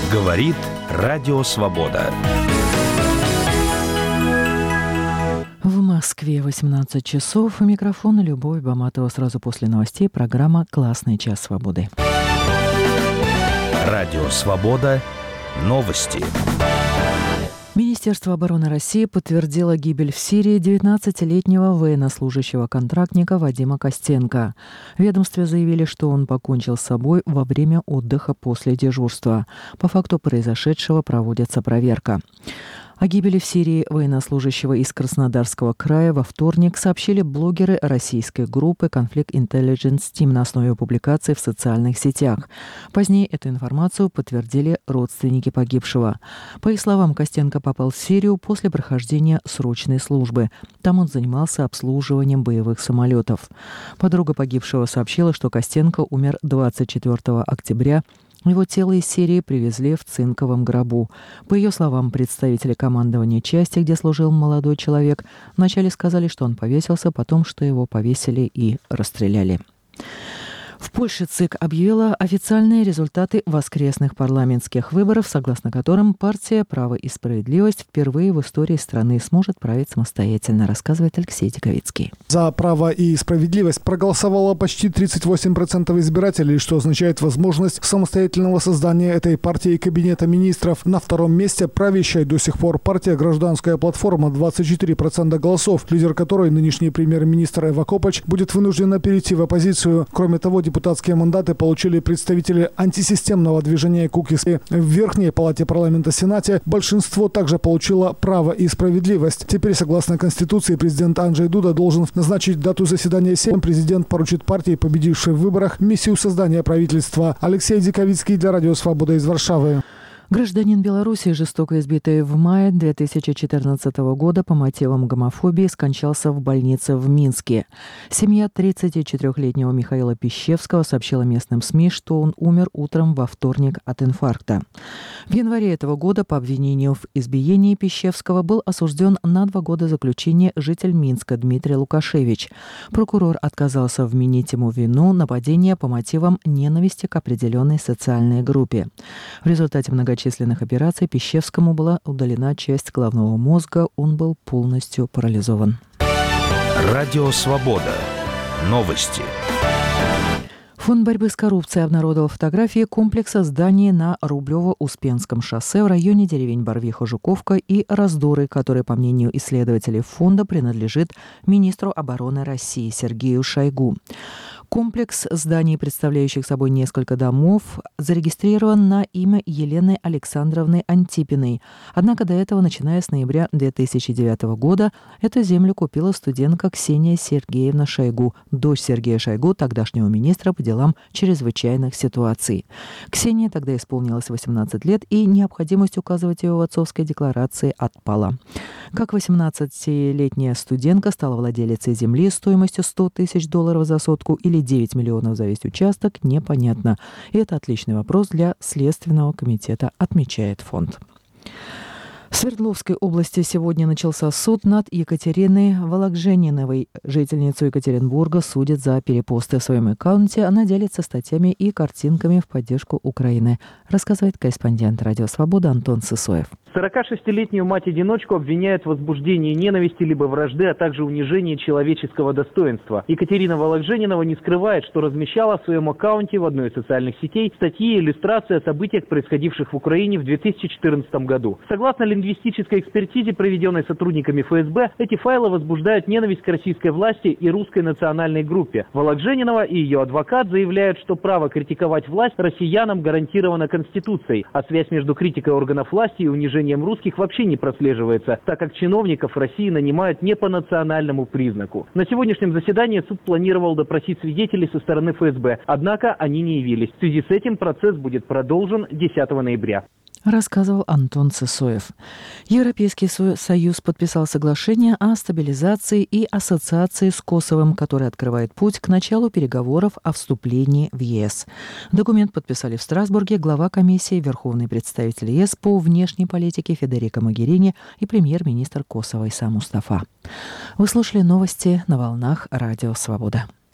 Говорит Радио Свобода. В Москве 18 часов. Микрофон Любовь Баматова. Сразу после новостей программа «Классный час свободы». Радио Свобода. Новости. Министерство обороны России подтвердило гибель в Сирии 19-летнего военнослужащего-контрактника Вадима Костенко. В ведомстве заявили, что он покончил с собой во время отдыха после дежурства. По факту произошедшего проводится проверка. О гибели в Сирии военнослужащего из Краснодарского края во вторник сообщили блогеры российской группы Conflict Intelligence Team на основе публикаций в социальных сетях. Позднее эту информацию подтвердили родственники погибшего. По их словам, Костенко попал в Сирию после прохождения срочной службы. Там он занимался обслуживанием боевых самолетов. Подруга погибшего сообщила, что Костенко умер 24 октября. Его тело из Сирии привезли в цинковом гробу. По ее словам, представители командования части, где служил молодой человек, вначале сказали, что он повесился, потом, что его повесили и расстреляли. В Польше ЦИК объявила официальные результаты воскресных парламентских выборов, согласно которым партия «Право и справедливость» впервые в истории страны сможет править самостоятельно, рассказывает Алексей Диковицкий. За «Право и справедливость» проголосовало почти 38% избирателей, что означает возможность самостоятельного создания этой партии и кабинета министров. На втором месте правящая до сих пор партия «Гражданская платформа» 24% голосов, лидер которой, нынешний премьер-министр Эва Копач, будет вынуждена перейти в оппозицию. Кроме того, депутатские мандаты получили представители антисистемного движения «Кукис». В Верхней палате парламента Сенате большинство также получило «Право и справедливость». Теперь, согласно Конституции, президент Анджей Дуда должен назначить дату заседания Сейма. Президент поручит партии, победившей в выборах, миссию создания правительства. Алексей Диковицкий для Радио Свобода из Варшавы. Гражданин Беларуси, жестоко избитый в мае 2014 года по мотивам гомофобии, скончался в больнице в Минске. Семья 34-летнего Михаила Пищевского сообщила местным СМИ, что он умер утром во вторник от инфаркта. В январе этого года по обвинению в избиении Пищевского был осужден на 2 года заключения житель Минска Дмитрий Лукашевич. Прокурор отказался вменить ему вину нападения по мотивам ненависти к определенной социальной группе. В результате многочисленных операций Пищевскому была удалена часть головного мозга, он был полностью парализован. Радио Свобода. Новости. Фонд борьбы с коррупцией обнародовал фотографии комплекса зданий на Рублево-Успенском шоссе в районе деревень Барвиха-Жуковка и Раздоры, который, по мнению исследователей фонда, принадлежит министру обороны России Сергею Шойгу. Комплекс зданий, представляющих собой несколько домов, зарегистрирован на имя Елены Александровны Антипиной. Однако до этого, начиная с ноября 2009 года, эту землю купила студентка Ксения Сергеевна Шойгу, дочь Сергея Шойгу, тогдашнего министра по делам чрезвычайных ситуаций. Ксении тогда исполнилось 18 лет, и необходимость указывать ее в отцовской декларации отпала. Как 18-летняя студентка стала владелицей земли стоимостью $100 тысяч за сотку или 9 миллионов за весь участок, непонятно. И это отличный вопрос для Следственного комитета, отмечает фонд. В Свердловской области сегодня начался суд над Екатериной Вологжениновой. Жительницу Екатеринбурга судят за перепосты в своем аккаунте. Она делится статьями и картинками в поддержку Украины, рассказывает корреспондент Радио Свобода Антон Сысоев. 46-летнюю мать-одиночку обвиняют в возбуждении ненависти либо вражды, а также унижении человеческого достоинства. Екатерина Вологженинова не скрывает, что размещала в своем аккаунте в одной из социальных сетей статьи и иллюстрации о событиях, происходивших в Украине в 2014 году. Согласно лингвистической экспертизе, проведенной сотрудниками ФСБ, эти файлы возбуждают ненависть к российской власти и русской национальной группе. Вологженинова и ее адвокат заявляют, что право критиковать власть россиянам гарантировано Конституцией, а связь между критикой органов власти и унижением русских вообще не прослеживается, так как чиновников в России нанимают не по национальному признаку. На сегодняшнем заседании суд планировал допросить свидетелей со стороны ФСБ, однако они не явились. В связи с этим процесс будет продолжен 10 ноября. Рассказывал Антон Сысоев. Европейский Союз подписал соглашение о стабилизации и ассоциации с Косовом, которое открывает путь к началу переговоров о вступлении в ЕС. Документ подписали в Страсбурге глава комиссии Верховный представитель ЕС по внешней политике Федерико Могерини и премьер-министр Косово Иса Мустафа. Вы слушали новости на волнах Радио Свобода.